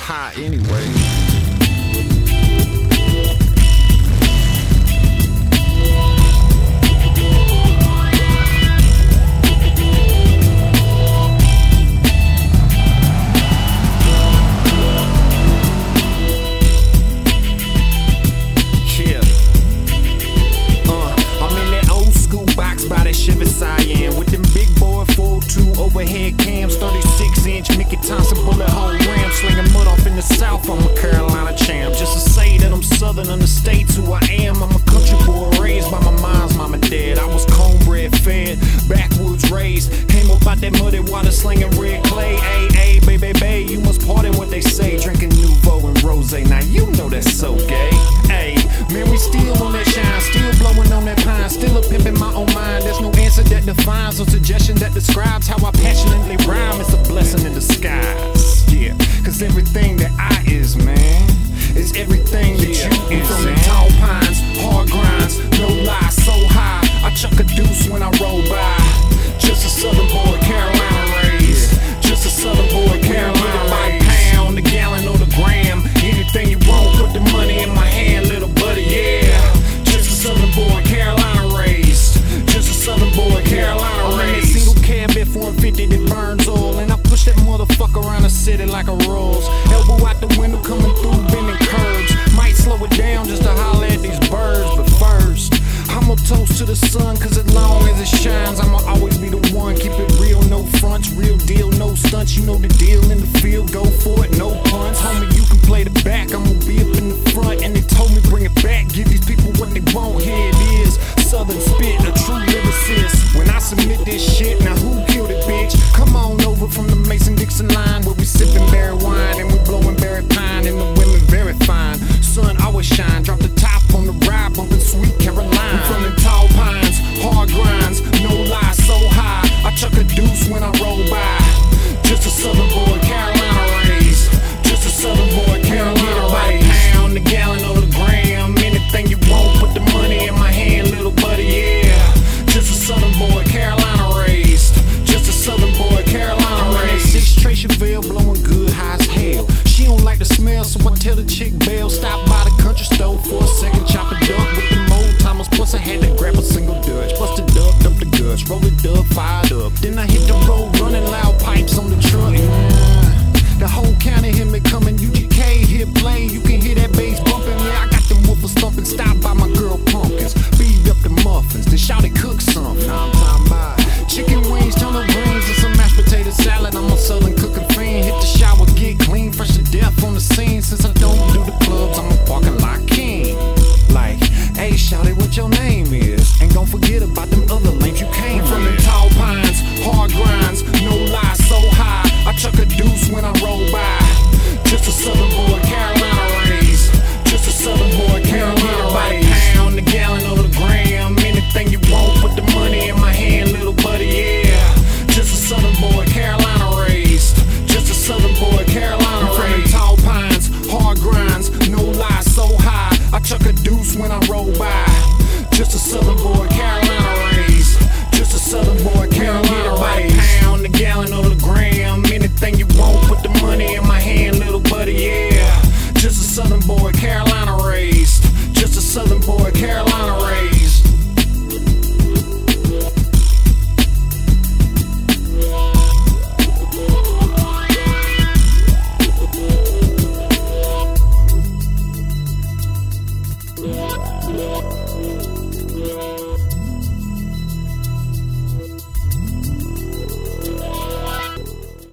high anyway. Chevy Cyan with them big boy 4.2 overhead cams, 36-inch Mickey Thompson bullet hole ram, slinging mud off in the South. I'm a Carolina champ. Just to say that I'm Southern understates who I am. I'm a country boy raised by my mom's mom and dad. I was cornbread fed, backwoods raised. Came up out that muddy water slinging red clay. Ay, baby, baby, you must pardon what they say. Drinking Nouveau and Rose. Now you know that's so gay. Ay, man, we still on that shine, still blowing on that pine, still a pimp in my own mind. There's no answer that defines or suggestion that describes how I passionately rhyme. It's a blessing in disguise. Yeah, cause everything that I is, man, is everything that you is. From the tall pines, hard grinds, no lies, so high. I chuck a deuce when I roll by. Just a Southern boy, Carolina raised. Just a Southern boy, Carolina raised. Pound, the gallon or the gram. Anything you want, put the money in my hand, little buddy, yeah. Just a Southern boy, Carolina raised. Just a Southern boy, Carolina raised. I'm in a single cab F-150 that burns oil, and I push that motherfucker around the city like a Rolls. Elbow out the window, coming through, bending curbs. Might slow it down just to holler at these birds, but first I'ma toast to the sun, cause as long as it shines, I'ma always be the one. Keep it real, no fronts, real deal, no stunts. You know the deal in the field, go for it, no punts. Homie, you can play the back, I'ma be up in the front. And they told me bring it back, give these people what they want. Here it is, Southern spit, a true lyricist. When I submit this shit, now who killed it, bitch? Come on over from the Mason-Dixon line, where we sipping berry wine and we blowing berry pine, and the women very fine. Sun always shine, drop the top on the ride, bumping Sweet Caroline. From the tall pines, hard grinds, no lies, so high. I chuck a deuce when I roll by. Just a Southern boy, Carolina raised. Just a Southern boy, Carolina raised. Pound, the gallon or the gram. Anything you want, put the money in my hand, little buddy, yeah. Just a Southern boy, Carolina raised. Just a Southern boy, Carolina raised. 6 Trey Chevelle blowing good high as hell. She don't like the smell, so I tell the chick bail. Stop by the country store for a second, chop a duck with the old timers. Plus I had to grab a single Dutch, busted up, dump the guts, roll it up, fired up. Then I hit the road running loud pipes on the truck. The whole county hear me coming. UGK here playing, you can hear that bass bumping. Yeah, I got them woofers thumping. Stop by my girl Pumpkins, beat up the muffins, then shout it cook something. Now I'm talking about chicken wings, turnip greens, and some mashed potato salad. I'm a Southern cooking fiend. Hit the shower, get clean, fresh to death on the scene. Since I don't do the clubs, I'm a parking lot king. Like, hey, shawty, what your name is? And don't forget about them other lames you came from. The tall pines, hard grinds, no lies, so high. I chuck a deuce when I roll by. Just a Southern boy, Carolina raised. Just a Southern boy, Carolina raised. Pound, the gallon or the gram. Anything you want, put the money in my hand, little buddy, yeah. Just a Southern boy, Carolina raised. Just a Southern boy, Carolina raised. From the tall pines, hard grinds, no lies, so high. I chuck a deuce when I roll by. Just a Southern boy, Carolina raised. Just a Southern boy, Carolina raised. Pound, the gallon or the gram. Anything you want, put the money in my hand, little buddy, yeah. Just a Southern boy, Carolina raised. Just a Southern boy, Carolina raised. Yeah.